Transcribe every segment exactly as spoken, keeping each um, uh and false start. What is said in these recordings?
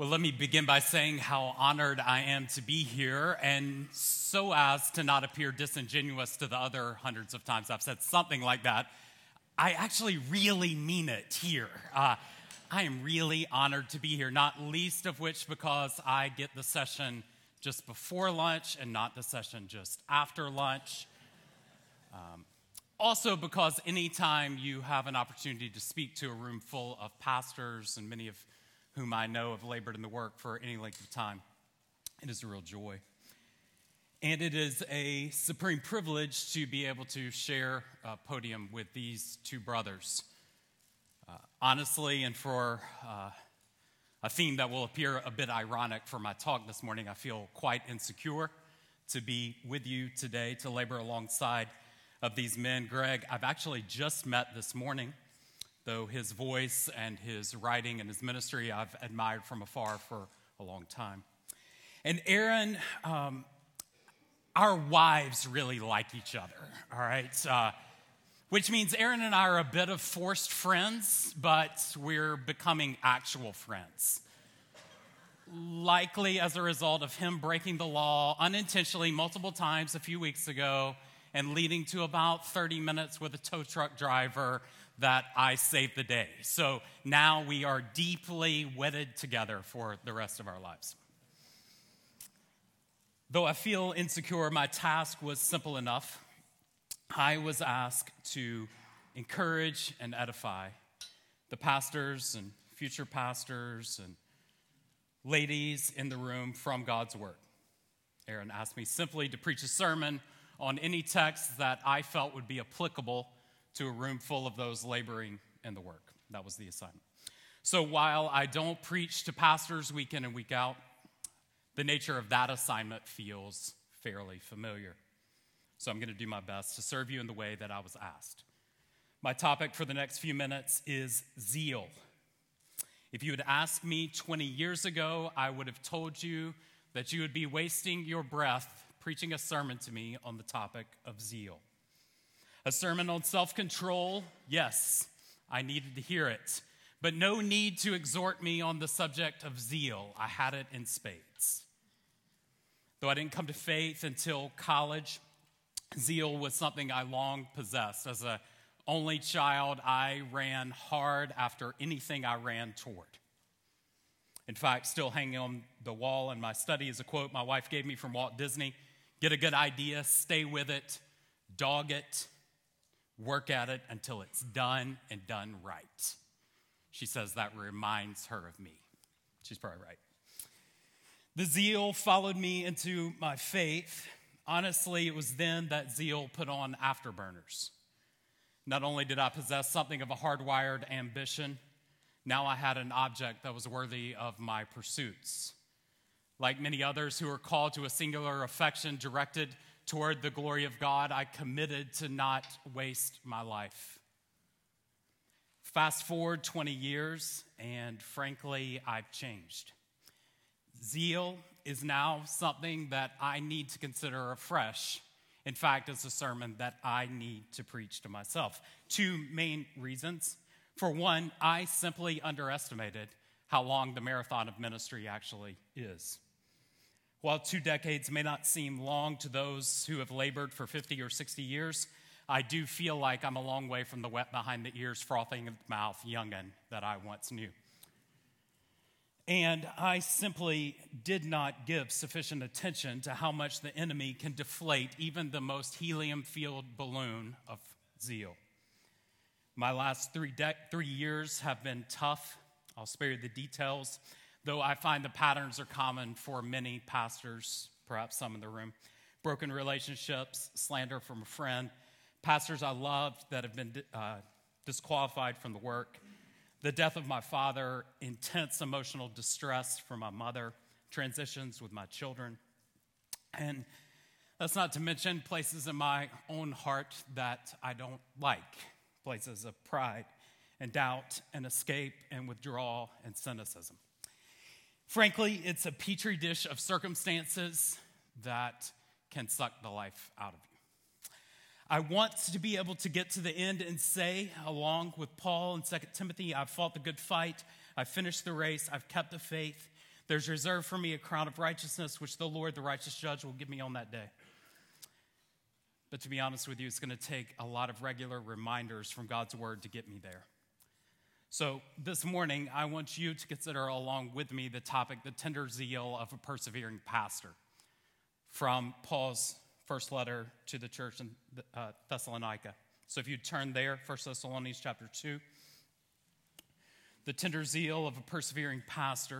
Well, let me begin by saying how honored I am to be here, and so as to not appear disingenuous to the other hundreds of times I've said something like that, I actually really mean it here. Uh, I am really honored to be here, not least of which because I get the session just before lunch and not the session just after lunch. Um, also because anytime you have an opportunity to speak to a room full of pastors, and many of whom I know have labored in the work for any length of time, it is a real joy. And it is a supreme privilege to be able to share a podium with these two brothers. Uh, honestly, and for uh, a theme that will appear a bit ironic for my talk this morning, I feel quite insecure to be with you today, to labor alongside of these men. Greg, I've actually just met this morning, though his voice and his writing and his ministry I've admired from afar for a long time. And Aaron, um, our wives really like each other, all right? Uh, which means Aaron and I are a bit of forced friends, but we're becoming actual friends. Likely as a result of him breaking the law unintentionally multiple times a few weeks ago and leading to about thirty minutes with a tow truck driver that I saved the day. So now we are deeply wedded together for the rest of our lives. Though I feel insecure, my task was simple enough. I was asked to encourage and edify the pastors and future pastors and ladies in the room from God's Word. Aaron asked me simply to preach a sermon on any text that I felt would be applicable to a room full of those laboring in the work. That was the assignment. So while I don't preach to pastors week in and week out, the nature of that assignment feels fairly familiar. So I'm going to do my best to serve you in the way that I was asked. My topic for the next few minutes is zeal. If you had asked me twenty years ago, I would have told you that you would be wasting your breath preaching a sermon to me on the topic of zeal. A sermon on self-control, yes, I needed to hear it, but no need to exhort me on the subject of zeal. I had it in spades. Though I didn't come to faith until college, zeal was something I long possessed. As an only child, I ran hard after anything I ran toward. In fact, still hanging on the wall in my study is a quote my wife gave me from Walt Disney: "Get a good idea, stay with it, dog it, work at it until it's done and done right." She says that reminds her of me. She's probably right. The zeal followed me into my faith. Honestly, it was then that zeal put on afterburners. Not only did I possess something of a hardwired ambition, now I had an object that was worthy of my pursuits. Like many others who are called to a singular affection directed toward the glory of God, I committed to not waste my life. Fast forward twenty years, and frankly, I've changed. Zeal is now something that I need to consider afresh. In fact, it's a sermon that I need to preach to myself. Two main reasons. For one, I simply underestimated how long the marathon of ministry actually is. While two decades may not seem long to those who have labored for fifty or sixty years, I do feel like I'm a long way from the wet behind the ears, frothing at the mouth youngin' that I once knew. And I simply did not give sufficient attention to how much the enemy can deflate even the most helium-filled balloon of zeal. My last three, de- three years have been tough. I'll spare you the details, though I find the patterns are common for many pastors, perhaps some in the room. Broken relationships, slander from a friend, pastors I loved that have been uh, disqualified from the work, the death of my father, intense emotional distress from my mother, transitions with my children, and that's not to mention places in my own heart that I don't like, places of pride and doubt and escape and withdrawal and cynicism. Frankly, it's a petri dish of circumstances that can suck the life out of you. I want to be able to get to the end and say, along with Paul in Second Timothy, I've fought the good fight, I've finished the race, I've kept the faith. There's reserved for me a crown of righteousness, which the Lord, the righteous judge, will give me on that day. But to be honest with you, it's going to take a lot of regular reminders from God's word to get me there. So this morning, I want you to consider along with me the topic, the tender zeal of a persevering pastor, from Paul's first letter to the church in uh, Thessalonica. So if you turn there, First Thessalonians chapter two, the tender zeal of a persevering pastor.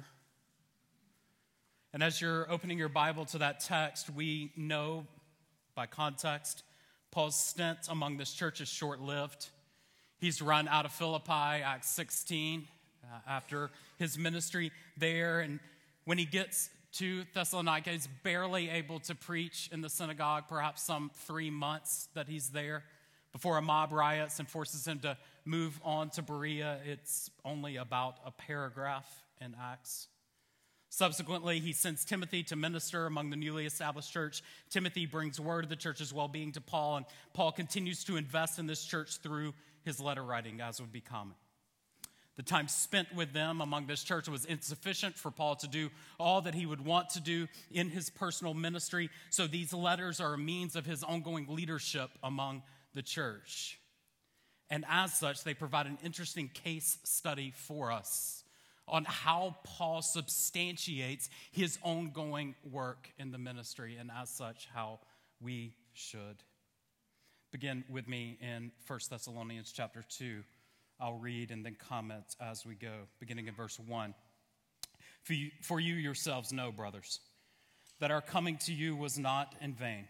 And as you're opening your Bible to that text, we know by context, Paul's stint among this church is short-lived. He's run out of Philippi, Acts sixteen, uh, after his ministry there. And when he gets to Thessalonica, he's barely able to preach in the synagogue, perhaps some three months that he's there, before a mob riots and forces him to move on to Berea. It's only about a paragraph in Acts. Subsequently, he sends Timothy to minister among the newly established church. Timothy brings word of the church's well-being to Paul, and Paul continues to invest in this church through his letter writing, as would be common. The time spent with them among this church was insufficient for Paul to do all that he would want to do in his personal ministry, so these letters are a means of his ongoing leadership among the church. And as such, they provide an interesting case study for us on how Paul substantiates his ongoing work in the ministry, and as such, how we should. Begin with me in First Thessalonians chapter two. I'll read and then comment as we go, beginning in verse one. For you, for you yourselves know, brothers, that our coming to you was not in vain.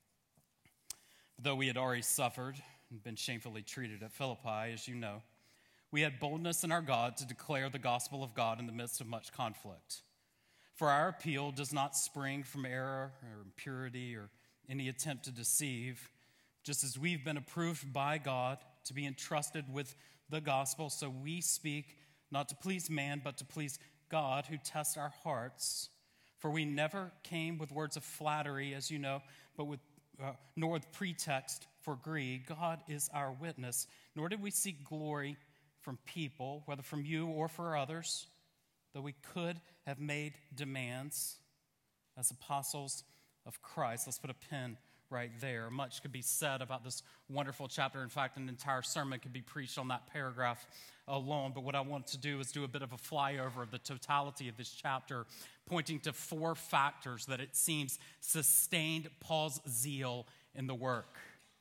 Though we had already suffered and been shamefully treated at Philippi, as you know, we had boldness in our God to declare the gospel of God in the midst of much conflict. For our appeal does not spring from error or impurity or any attempt to deceive. Just as we've been approved by God to be entrusted with the gospel, so we speak not to please man, but to please God, who tests our hearts. For we never came with words of flattery, as you know, but with uh, nor with pretext for greed. God is our witness. Nor did we seek glory from people, whether from you or for others, though we could have made demands as apostles of Christ. Let's put a pin right there. Much could be said about this wonderful chapter. In fact, an entire sermon could be preached on that paragraph alone. But what I want to do is do a bit of a flyover of the totality of this chapter, pointing to four factors that it seems sustained Paul's zeal in the work.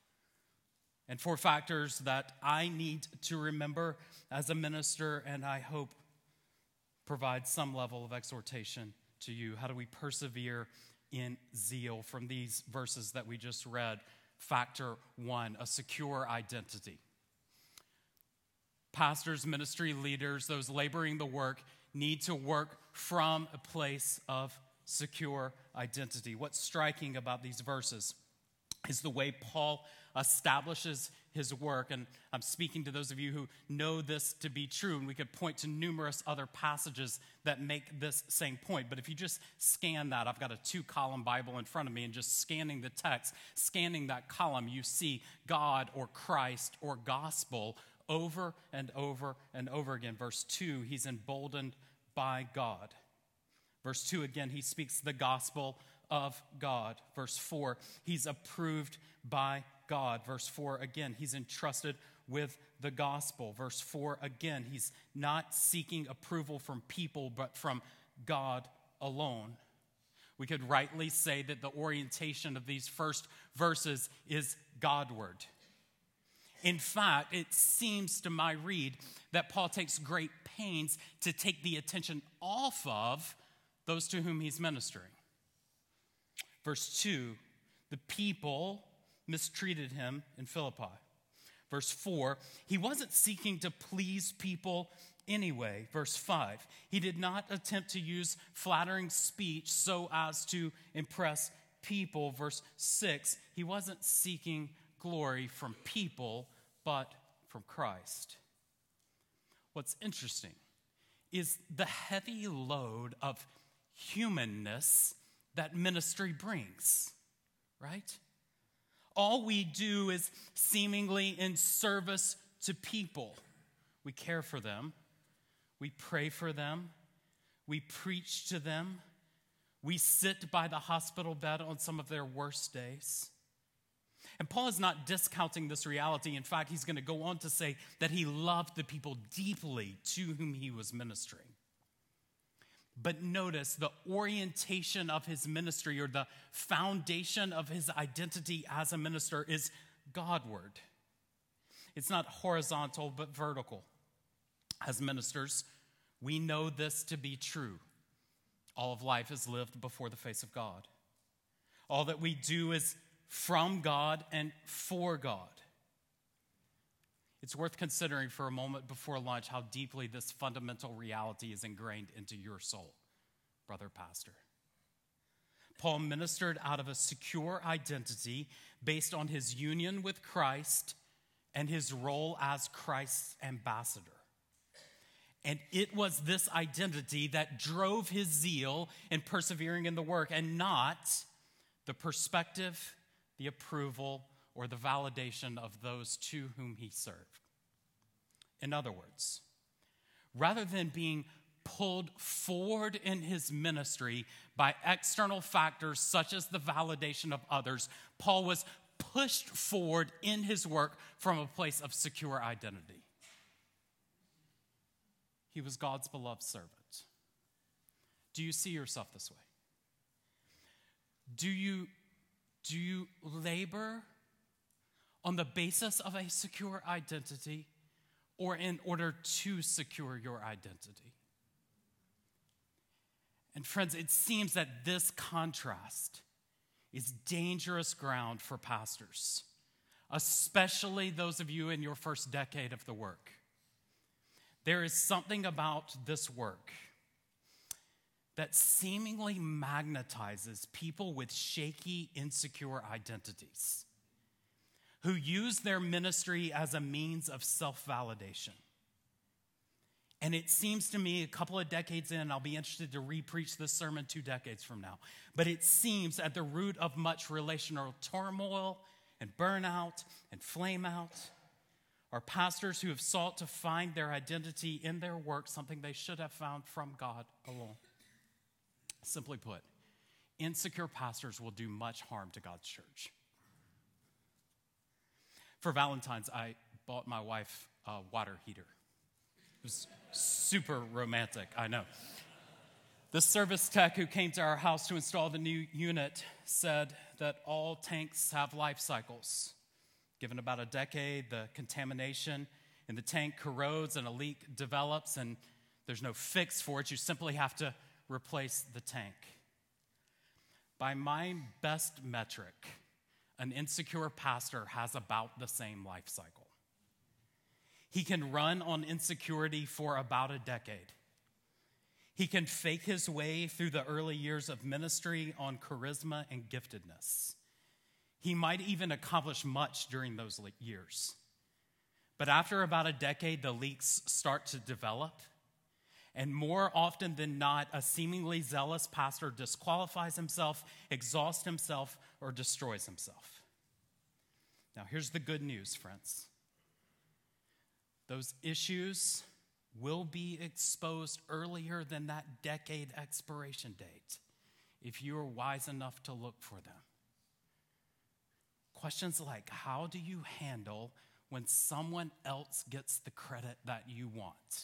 And four factors that I need to remember as a minister, and I hope provide some level of exhortation to you. How do we persevere in zeal from these verses that we just read? Factor one, a secure identity. Pastors, ministry leaders, those laboring the work, need to work from a place of secure identity. What's striking about these verses is the way Paul establishes his work. And I'm speaking to those of you who know this to be true, and we could point to numerous other passages that make this same point. But if you just scan that, I've got a two-column Bible in front of me, and just scanning the text, scanning that column, you see God or Christ or gospel over and over and over again. Verse two, he's emboldened by God. Verse two, again, he speaks the gospel of God. Verse four, he's approved by God. Verse four, again, he's entrusted with the gospel. Verse four, again, he's not seeking approval from people, but from God alone. We could rightly say that the orientation of these first verses is Godward. In fact, it seems to my read that Paul takes great pains to take the attention off of those to whom he's ministering. Verse two, the people mistreated him in Philippi. Verse four, he wasn't seeking to please people anyway. Verse five, he did not attempt to use flattering speech so as to impress people. Verse six, he wasn't seeking glory from people, but from Christ. What's interesting is the heavy load of humanness that ministry brings, right? All we do is seemingly in service to people. We care for them. We pray for them. We preach to them. We sit by the hospital bed on some of their worst days. And Paul is not discounting this reality. In fact, he's going to go on to say that he loved the people deeply to whom he was ministering. But notice the orientation of his ministry, or the foundation of his identity as a minister, is Godward. It's not horizontal, but vertical. As ministers, we know this to be true. All of life is lived before the face of God. All that we do is from God and for God. It's worth considering for a moment before lunch how deeply this fundamental reality is ingrained into your soul, brother pastor. Paul ministered out of a secure identity based on his union with Christ and his role as Christ's ambassador. And it was this identity that drove his zeal in persevering in the work, and not the perspective, the approval, or the validation of those to whom he served. In other words, rather than being pulled forward in his ministry by external factors such as the validation of others, Paul was pushed forward in his work from a place of secure identity. He was God's beloved servant. Do you see yourself this way? Do you, do you labor on the basis of a secure identity, or in order to secure your identity? And friends, it seems that this contrast is dangerous ground for pastors, especially those of you in your first decade of the work. There is something about this work that seemingly magnetizes people with shaky, insecure identities who use their ministry as a means of self-validation. And it seems to me, a couple of decades in, I'll be interested to re-preach this sermon two decades from now, but it seems at the root of much relational turmoil and burnout and flame out are pastors who have sought to find their identity in their work, something they should have found from God alone. Simply put, insecure pastors will do much harm to God's church. For Valentine's, I bought my wife a water heater. It was super romantic, I know. The service tech who came to our house to install the new unit said that all tanks have life cycles. Given about a decade, the contamination in the tank corrodes and a leak develops, and there's no fix for it. You simply have to replace the tank. By my best metric, an insecure pastor has about the same life cycle. He can run on insecurity for about a decade. He can fake his way through the early years of ministry on charisma and giftedness. He might even accomplish much during those years. But after about a decade, the leaks start to develop. And more often than not, a seemingly zealous pastor disqualifies himself, exhausts himself, or destroys himself. Now, here's the good news, friends. Those issues will be exposed earlier than that decade expiration date if you are wise enough to look for them. Questions like, how do you handle when someone else gets the credit that you want?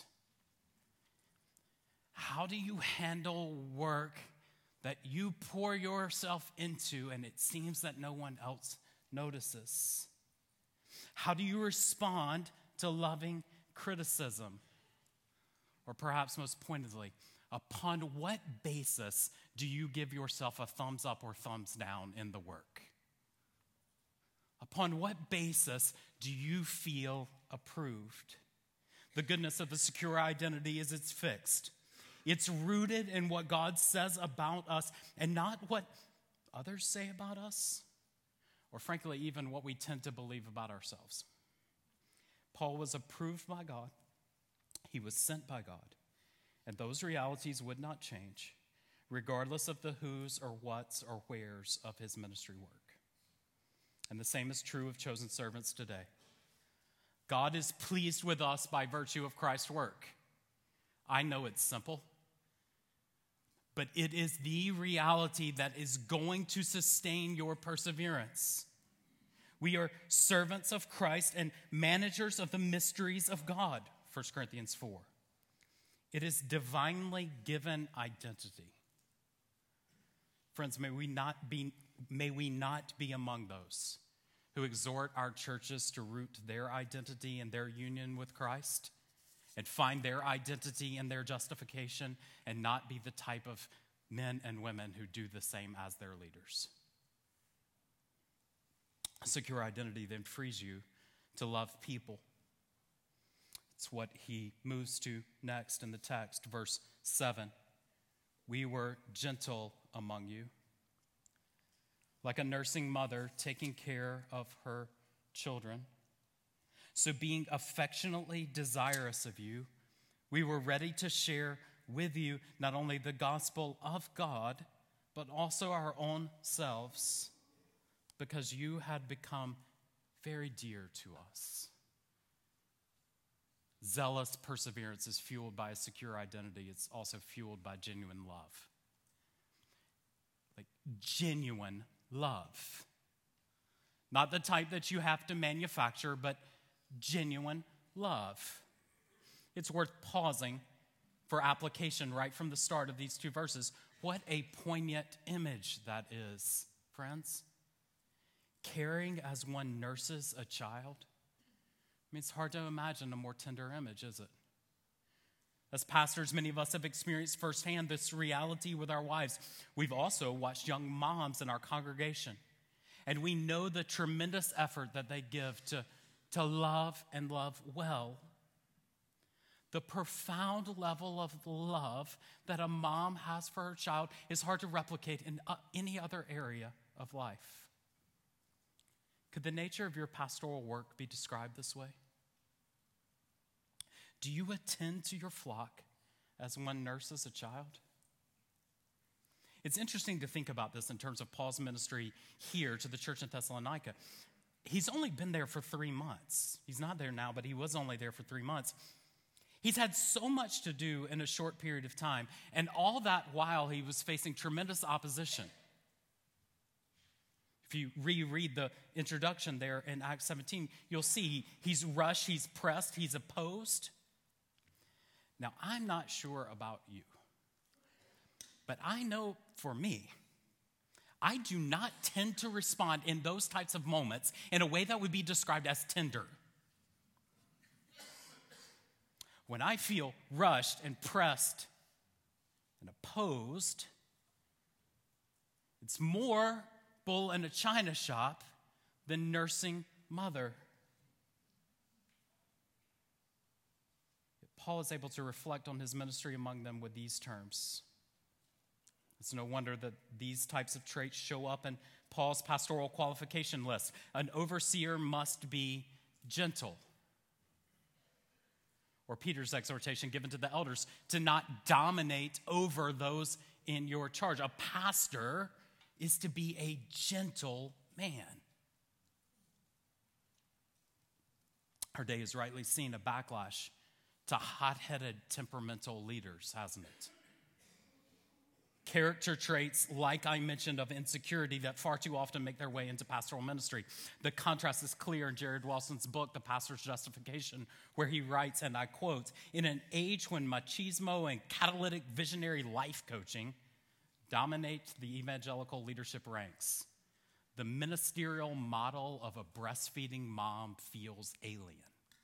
How do you handle work that you pour yourself into and it seems that no one else notices? How do you respond to loving criticism? Or perhaps most pointedly, upon what basis do you give yourself a thumbs up or thumbs down in the work? Upon what basis do you feel approved? The goodness of the secure identity is it's fixed. It's rooted in what God says about us and not what others say about us, or frankly, even what we tend to believe about ourselves. Paul was approved by God. He was sent by God. And those realities would not change, regardless of the who's or what's or where's of his ministry work. And the same is true of chosen servants today. God is pleased with us by virtue of Christ's work. I know it's simple. but it is the reality that is going to sustain your perseverance. We are servants of Christ and managers of the mysteries of God, First Corinthians four. It is divinely given identity. Friends, may we not be, may we not be among those who exhort our churches to root their identity in their union with Christ and find their identity in their justification, and not be the type of men and women who do the same as their leaders. A secure identity then frees you to love people. It's what he moves to next in the text, verse seven. We were gentle among you, like a nursing mother taking care of her children. So being affectionately desirous of you, we were ready to share with you not only the gospel of God, but also our own selves, because you had become very dear to us. Zealous perseverance is fueled by a secure identity. It's also fueled by genuine love. Like genuine love. Not the type that you have to manufacture, but genuine love. It's worth pausing for application right from the start of these two verses. What a poignant image that is, friends. Caring as one nurses a child. I mean, it's hard to imagine a more tender image, is it? As pastors, many of us have experienced firsthand this reality with our wives. We've also watched young moms in our congregation, and we know the tremendous effort that they give to, to love and love well. The profound level of love that a mom has for her child is hard to replicate in uh, any other area of life. Could the nature of your pastoral work be described this way? Do you attend to your flock as one nurses a child? It's interesting to think about this in terms of Paul's ministry here to the church in Thessalonica. He's only been there for three months. He's not there now, but he was only there for three months. He's had so much to do in a short period of time, and all that while he was facing tremendous opposition. If you reread the introduction there in Acts seventeen, you'll see he's rushed, he's pressed, he's opposed. Now, I'm not sure about you, but I know for me, I do not tend to respond in those types of moments in a way that would be described as tender. When I feel rushed and pressed and opposed, it's more bull in a china shop than nursing mother. Paul is able to reflect on his ministry among them with these terms. It's no wonder that these types of traits show up in Paul's pastoral qualification list. An overseer must be gentle. Or Peter's exhortation given to the elders to not dominate over those in your charge. A pastor is to be a gentle man. Our day has rightly seen a backlash to hot-headed, temperamental leaders, hasn't it? Character traits, like I mentioned, of insecurity that far too often make their way into pastoral ministry. The contrast is clear in Jared Wilson's book, The Pastor's Justification, where he writes, and I quote, "In an age when machismo and catalytic visionary life coaching dominate the evangelical leadership ranks, the ministerial model of a breastfeeding mom feels alien."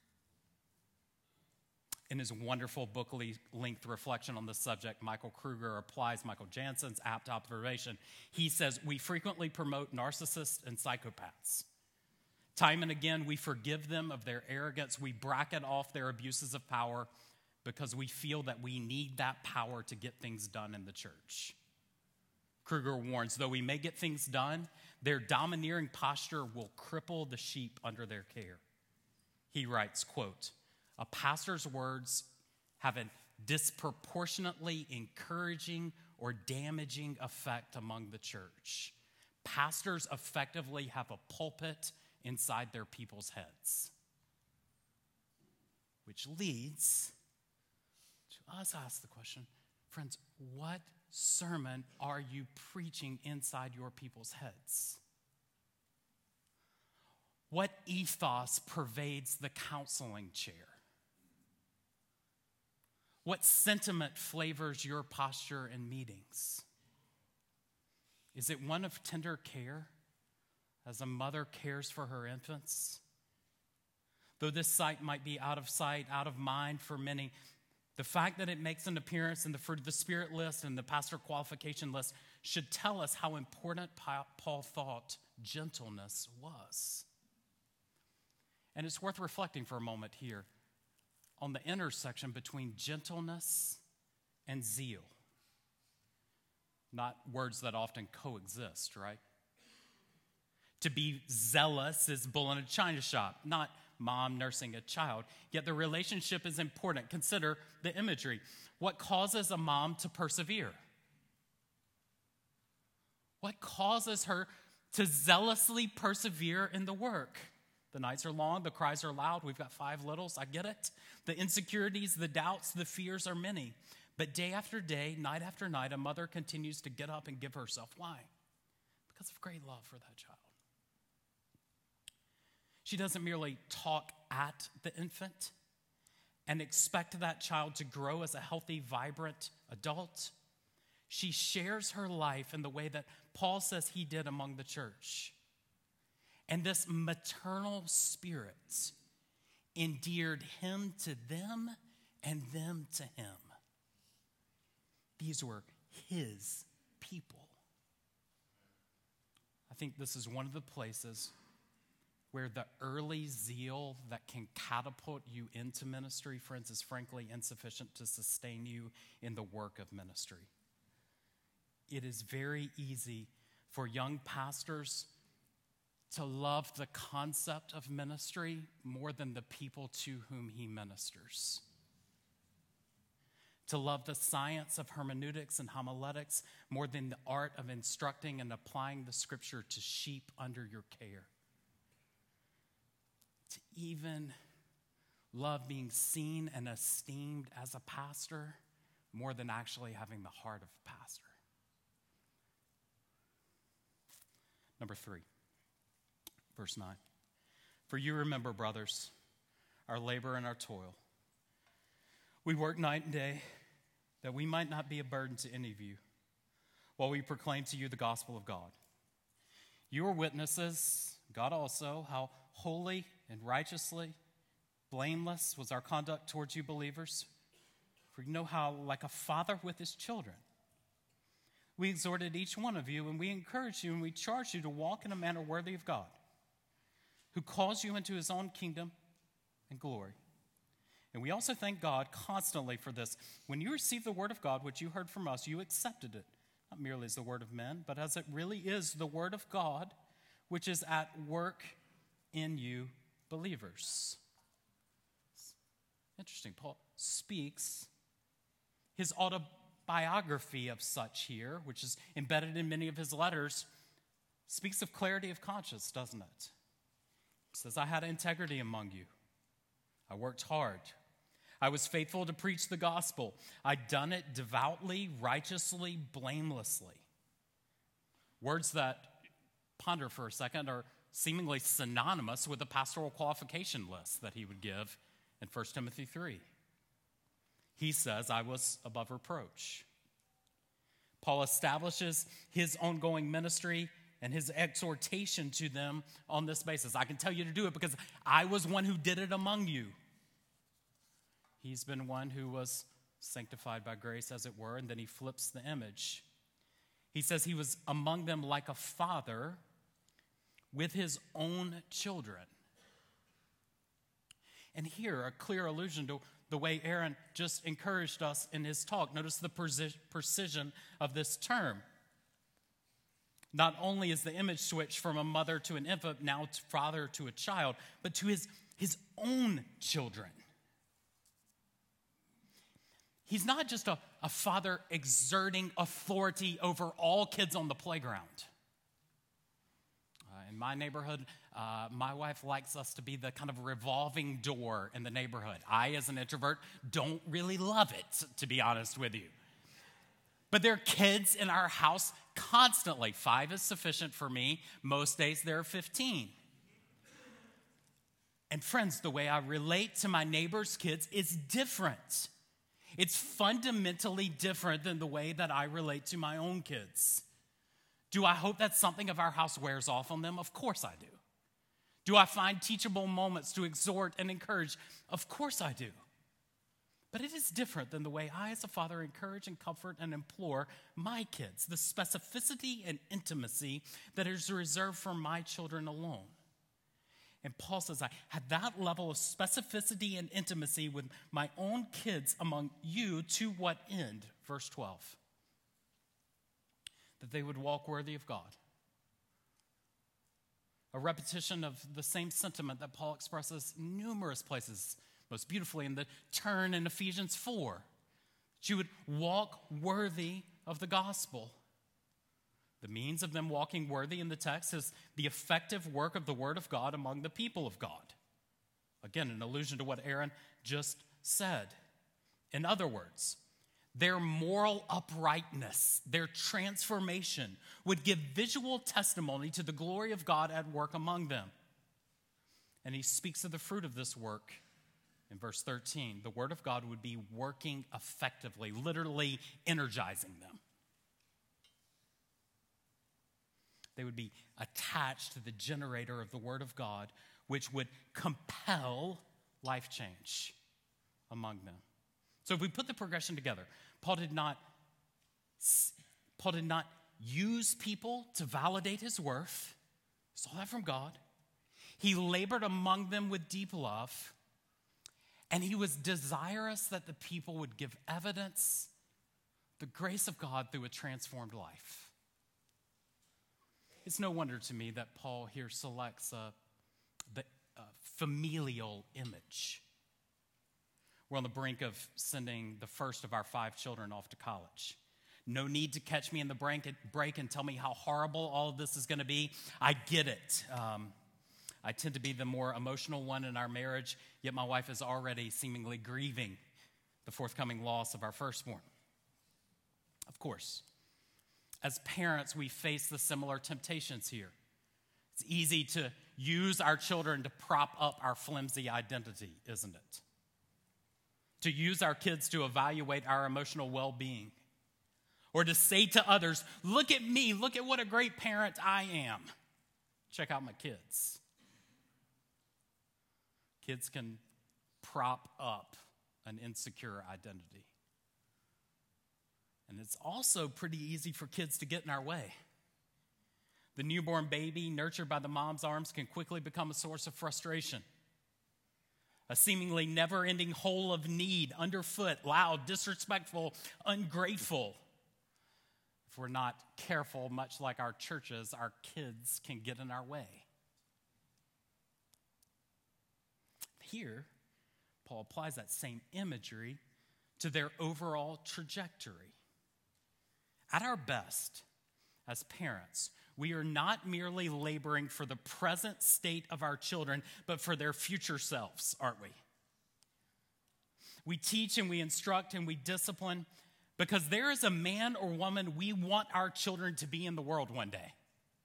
In his wonderful book-length reflection on this subject, Michael Kruger applies Michael Jansen's apt observation. He says, "We frequently promote narcissists and psychopaths. Time and again, we forgive them of their arrogance. We bracket off their abuses of power because we feel that we need that power to get things done in the church." Kruger warns, though we may get things done, their domineering posture will cripple the sheep under their care. He writes, quote, "A pastor's words have a disproportionately encouraging or damaging effect among the church. Pastors effectively have a pulpit inside their people's heads." Which leads to us ask the question, friends, what sermon are you preaching inside your people's heads? What ethos pervades the counseling chair? What sentiment flavors your posture in meetings? Is it one of tender care as a mother cares for her infants? Though this sight might be out of sight, out of mind for many, the fact that it makes an appearance in the Fruit of the Spirit list and the pastor qualification list should tell us how important Paul thought gentleness was. And it's worth reflecting for a moment here on the intersection between gentleness and zeal. Not words that often coexist, right? To be zealous is bull in a china shop, not mom nursing a child. Yet the relationship is important. Consider the imagery. What causes a mom to persevere? What causes her to zealously persevere in the work? The nights are long, the cries are loud. We've got five littles, I get it. The insecurities, the doubts, the fears are many. But day after day, night after night, a mother continues to get up and give herself. Why? Because of great love for that child. She doesn't merely talk at the infant and expect that child to grow as a healthy, vibrant adult. She shares her life in the way that Paul says he did among the church. And this maternal spirit endeared him to them and them to him. These were his people. I think this is one of the places where the early zeal that can catapult you into ministry, friends, is frankly insufficient to sustain you in the work of ministry. It is very easy for young pastors to love the concept of ministry more than the people to whom he ministers. To love the science of hermeneutics and homiletics more than the art of instructing and applying the scripture to sheep under your care. To even love being seen and esteemed as a pastor more than actually having the heart of a pastor. Number three. Verse nine, for you remember, brothers, our labor and our toil. We work night and day that we might not be a burden to any of you while we proclaim to you the gospel of God. You are witnesses, God also, how holy and righteously, blameless was our conduct towards you believers. For you know how, like a father with his children, we exhorted each one of you and we encouraged you and we charged you to walk in a manner worthy of God, who calls you into his own kingdom and glory. And we also thank God constantly for this. When you received the word of God, which you heard from us, you accepted it, not merely as the word of men, but as it really is the word of God, which is at work in you believers. Interesting. Paul speaks his autobiography of such here, which is embedded in many of his letters, speaks of clarity of conscience, doesn't it? He says, I had integrity among you. I worked hard. I was faithful to preach the gospel. I'd done it devoutly, righteously, blamelessly. Words that, ponder for a second, are seemingly synonymous with the pastoral qualification list that he would give in First Timothy three. He says, I was above reproach. Paul establishes his ongoing ministry and his exhortation to them on this basis. I can tell you to do it because I was one who did it among you. He's been one who was sanctified by grace, as it were, and then he flips the image. He says he was among them like a father with his own children. And here, a clear allusion to the way Aaron just encouraged us in his talk. Notice the precision of this term. Not only is the image switched from a mother to an infant, now to father to a child, but to his, his own children. He's not just a, a father exerting authority over all kids on the playground. Uh, in my neighborhood, uh, my wife likes us to be the kind of revolving door in the neighborhood. I, as an introvert, don't really love it, to be honest with you. But there are kids in our house constantly. Five is sufficient for me. Most days there are fifteen. And friends, the way I relate to my neighbor's kids is different. It's fundamentally different than the way that I relate to my own kids. Do I hope that something of our house wears off on them? Of course I do. Do I find teachable moments to exhort and encourage? Of course I do. But it is different than the way I, as a father, encourage and comfort and implore my kids, the specificity and intimacy that is reserved for my children alone. And Paul says, I had that level of specificity and intimacy with my own kids among you to what end? Verse twelve. That they would walk worthy of God. A repetition of the same sentiment that Paul expresses numerous places, most beautifully in the turn in Ephesians four. That you would walk worthy of the gospel. The means of them walking worthy in the text is the effective work of the word of God among the people of God. Again, an allusion to what Aaron just said. In other words, their moral uprightness, their transformation would give visual testimony to the glory of God at work among them. And he speaks of the fruit of this work in verse thirteen. The word of God would be working effectively, literally energizing them. They would be attached to the generator of the word of God, which would compel life change among them. So if we put the progression together, Paul did not, Paul did not use people to validate his worth. Saw that from God. He labored among them with deep love. And he was desirous that the people would give evidence, the grace of God through a transformed life. It's no wonder to me that Paul here selects a, the, a familial image. We're on the brink of sending the first of our five children off to college. No need to catch me in the break, break and tell me how horrible all of this is going to be. I get it. Um, I tend to be the more emotional one in our marriage, yet my wife is already seemingly grieving the forthcoming loss of our firstborn. Of course, as parents, we face the similar temptations here. It's easy to use our children to prop up our flimsy identity, isn't it? To use our kids to evaluate our emotional well-being. Or to say to others, look at me, look at what a great parent I am. Check out my kids. Kids can prop up an insecure identity. And it's also pretty easy for kids to get in our way. The newborn baby, nurtured by the mom's arms, can quickly become a source of frustration. A seemingly never-ending hole of need, underfoot, loud, disrespectful, ungrateful. If we're not careful, much like our churches, our kids can get in our way. Here, Paul applies that same imagery to their overall trajectory. At our best, as parents, we are not merely laboring for the present state of our children, but for their future selves, aren't we? We teach and we instruct and we discipline because there is a man or woman we want our children to be in the world one day.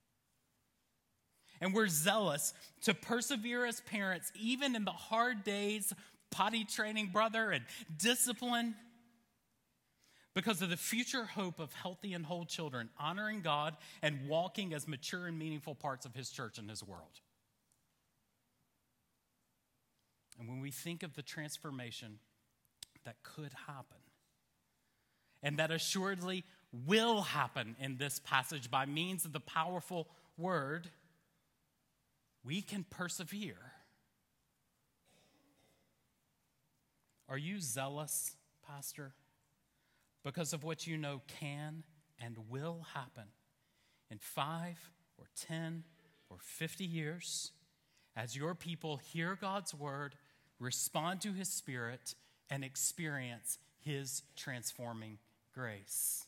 And we're zealous to persevere as parents, even in the hard days, potty training, brother, and discipline, because of the future hope of healthy and whole children, honoring God and walking as mature and meaningful parts of his church and his world. And when we think of the transformation that could happen, and that assuredly will happen in this passage by means of the powerful word, we can persevere. Are you zealous, Pastor, because of what you know can and will happen in five or ten or fifty years as your people hear God's word, respond to his Spirit, and experience his transforming grace?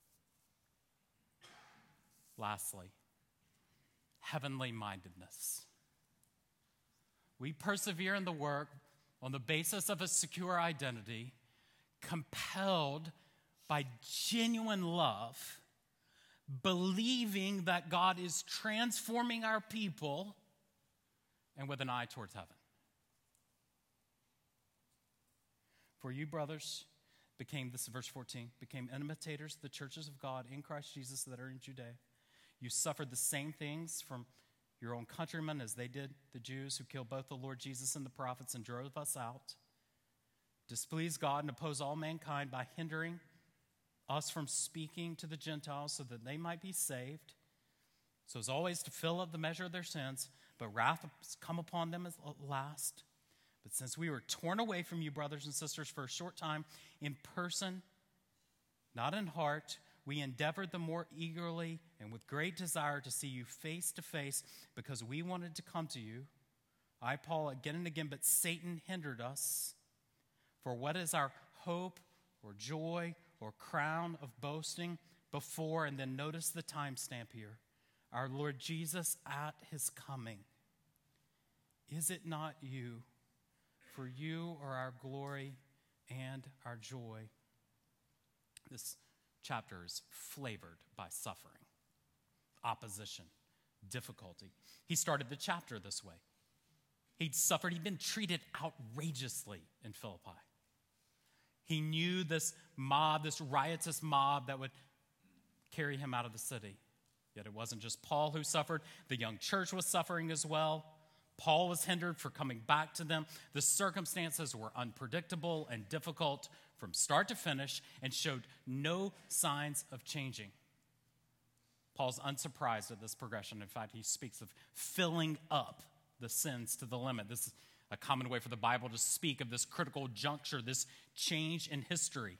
Lastly, heavenly mindedness. We persevere in the work on the basis of a secure identity, compelled by genuine love, believing that God is transforming our people and with an eye towards heaven. For you, brothers, became, this is verse fourteen, became imitators of the churches of God in Christ Jesus that are in Judea. You suffered the same things from your own countrymen as they did the Jews who killed both the Lord Jesus and the prophets and drove us out. Displease God and oppose all mankind by hindering us from speaking to the Gentiles so that they might be saved. So as always to fill up the measure of their sins, but wrath has come upon them at last. But since we were torn away from you, brothers and sisters, for a short time, in person, not in heart, we endeavored the more eagerly and with great desire to see you face to face because we wanted to come to you. I, Paul, again and again, but Satan hindered us. For what is our hope or joy or crown of boasting before, and then notice the timestamp here, our Lord Jesus at his coming? Is it not you? For you are our glory and our joy. This chapter is flavored by suffering, opposition, difficulty. He started the chapter this way. He'd suffered, he'd been treated outrageously in Philippi. He knew this mob, this riotous mob that would carry him out of the city. Yet it wasn't just Paul who suffered. The young church was suffering as well. Paul was hindered for coming back to them. The circumstances were unpredictable and difficult from start to finish and showed no signs of changing. Paul's unsurprised at this progression. In fact, he speaks of filling up the sins to the limit. This is a common way for the Bible to speak of this critical juncture, this change in history.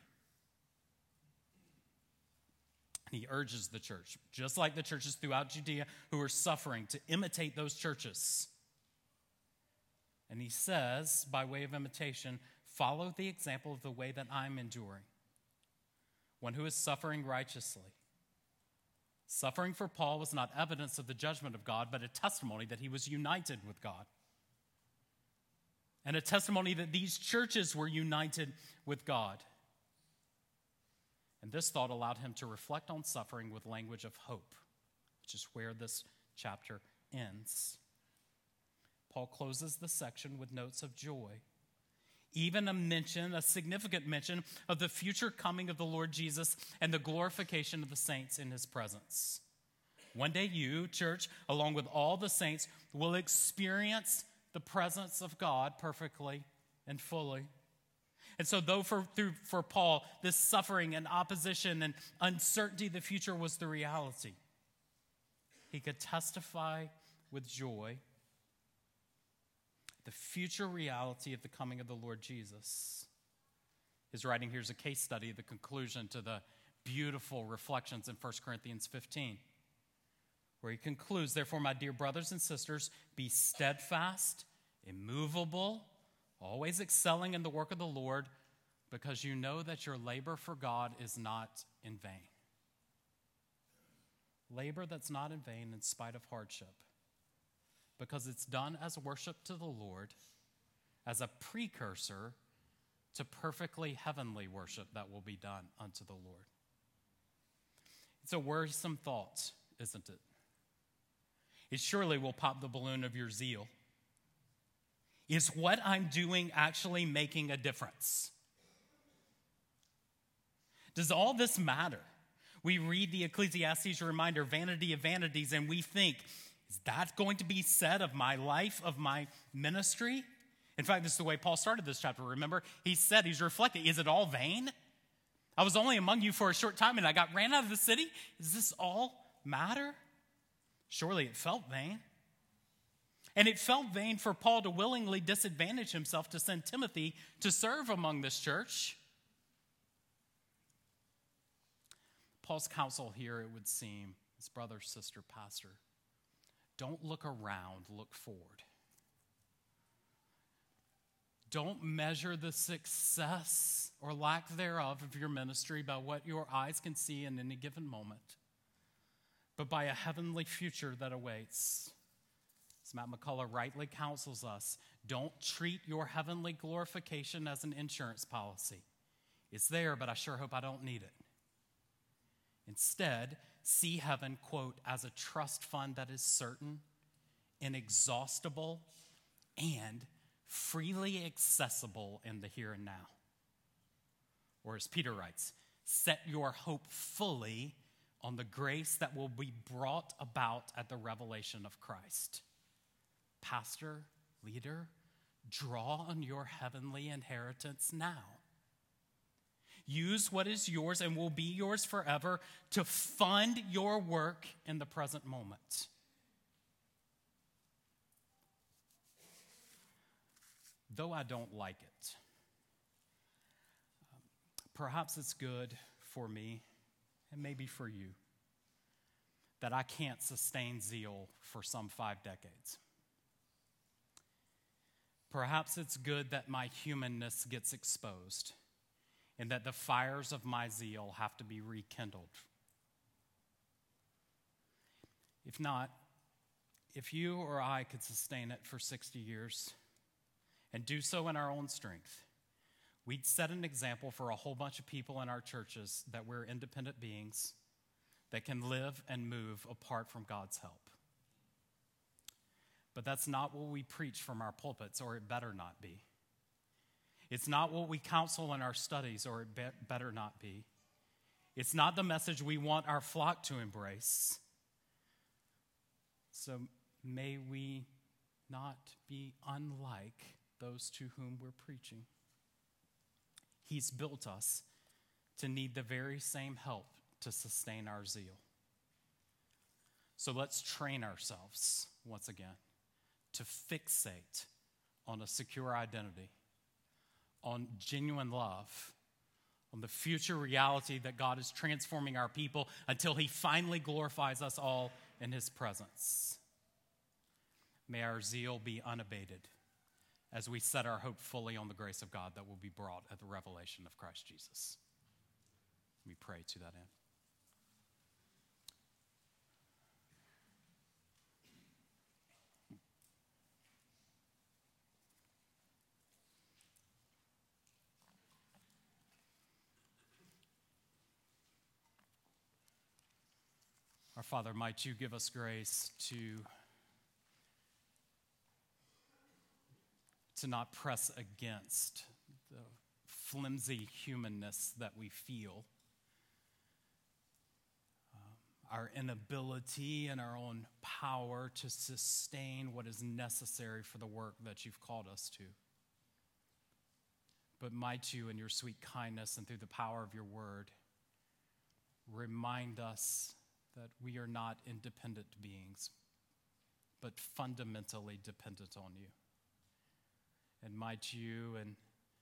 And he urges the church, just like the churches throughout Judea who are suffering, to imitate those churches. And he says, by way of imitation, follow the example of the way that I'm enduring. One who is suffering righteously. Suffering for Paul was not evidence of the judgment of God, but a testimony that he was united with God. And a testimony that these churches were united with God. And this thought allowed him to reflect on suffering with language of hope, which is where this chapter ends. Paul closes the section with notes of joy. Even a mention, a significant mention of the future coming of the Lord Jesus and the glorification of the saints in his presence. One day you, church, along with all the saints, will experience the presence of God perfectly and fully. And so though for, through, for Paul, this suffering and opposition and uncertainty of the future was the reality, he could testify with joy the future reality of the coming of the Lord Jesus. His writing here is a case study, the conclusion to the beautiful reflections in First Corinthians fifteen, where he concludes, therefore, my dear brothers and sisters, be steadfast, immovable, always excelling in the work of the Lord, because you know that your labor for God is not in vain. Labor that's not in vain in spite of hardship, because it's done as worship to the Lord, as a precursor to perfectly heavenly worship that will be done unto the Lord. It's a worrisome thought, isn't it? It surely will pop the balloon of your zeal. Is what I'm doing actually making a difference? Does all this matter? We read the Ecclesiastes reminder, vanity of vanities, and we think, is that going to be said of my life, of my ministry? In fact, this is the way Paul started this chapter. Remember, he said, he's reflecting, is it all vain? I was only among you for a short time and I got ran out of the city. Does this all matter? Surely it felt vain. And it felt vain for Paul to willingly disadvantage himself to send Timothy to serve among this church. Paul's counsel here, it would seem, his brother, sister, pastor, don't look around, look forward. Don't measure the success or lack thereof of your ministry by what your eyes can see in any given moment, but by a heavenly future that awaits. As Matt McCullough rightly counsels us, don't treat your heavenly glorification as an insurance policy. It's there, but I sure hope I don't need it. Instead, see heaven, quote, as a trust fund that is certain, inexhaustible, and freely accessible in the here and now. Or as Peter writes, set your hope fully on the grace that will be brought about at the revelation of Christ. Pastor, leader, draw on your heavenly inheritance now. Use what is yours and will be yours forever to fund your work in the present moment. Though I don't like it, um, perhaps it's good for me, and maybe for you, that I can't sustain zeal for some five decades. Perhaps it's good that my humanness gets exposed and that the fires of my zeal have to be rekindled. If not, if you or I could sustain it for sixty years and do so in our own strength, we'd set an example for a whole bunch of people in our churches that we're independent beings that can live and move apart from God's help. But that's not what we preach from our pulpits, or it better not be. It's not what we counsel in our studies, or it be- better not be. It's not the message we want our flock to embrace. So may we not be unlike those to whom we're preaching. He's built us to need the very same help to sustain our zeal. So let's train ourselves once again to fixate on a secure identity, on genuine love, on the future reality that God is transforming our people until he finally glorifies us all in his presence. May our zeal be unabated as we set our hope fully on the grace of God that will be brought at the revelation of Christ Jesus. We pray to that end. Our Father, might you give us grace to, to not press against the flimsy humanness that we feel, uh, our inability and our own power to sustain what is necessary for the work that you've called us to. But might you, in your sweet kindness and through the power of your word, remind us that we are not independent beings, but fundamentally dependent on you. And might you, and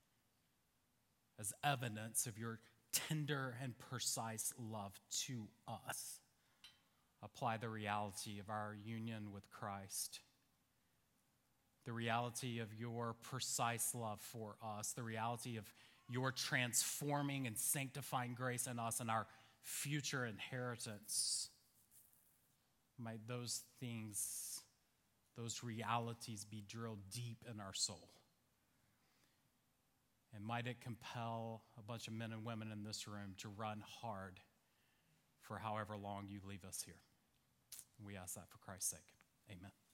as evidence of your tender and precise love to us, apply the reality of our union with Christ, the reality of your precise love for us, the reality of your transforming and sanctifying grace in us and our future inheritance. Might those things, those realities be drilled deep in our soul. And might it compel a bunch of men and women in this room to run hard for however long you leave us here. We ask that for Christ's sake. Amen.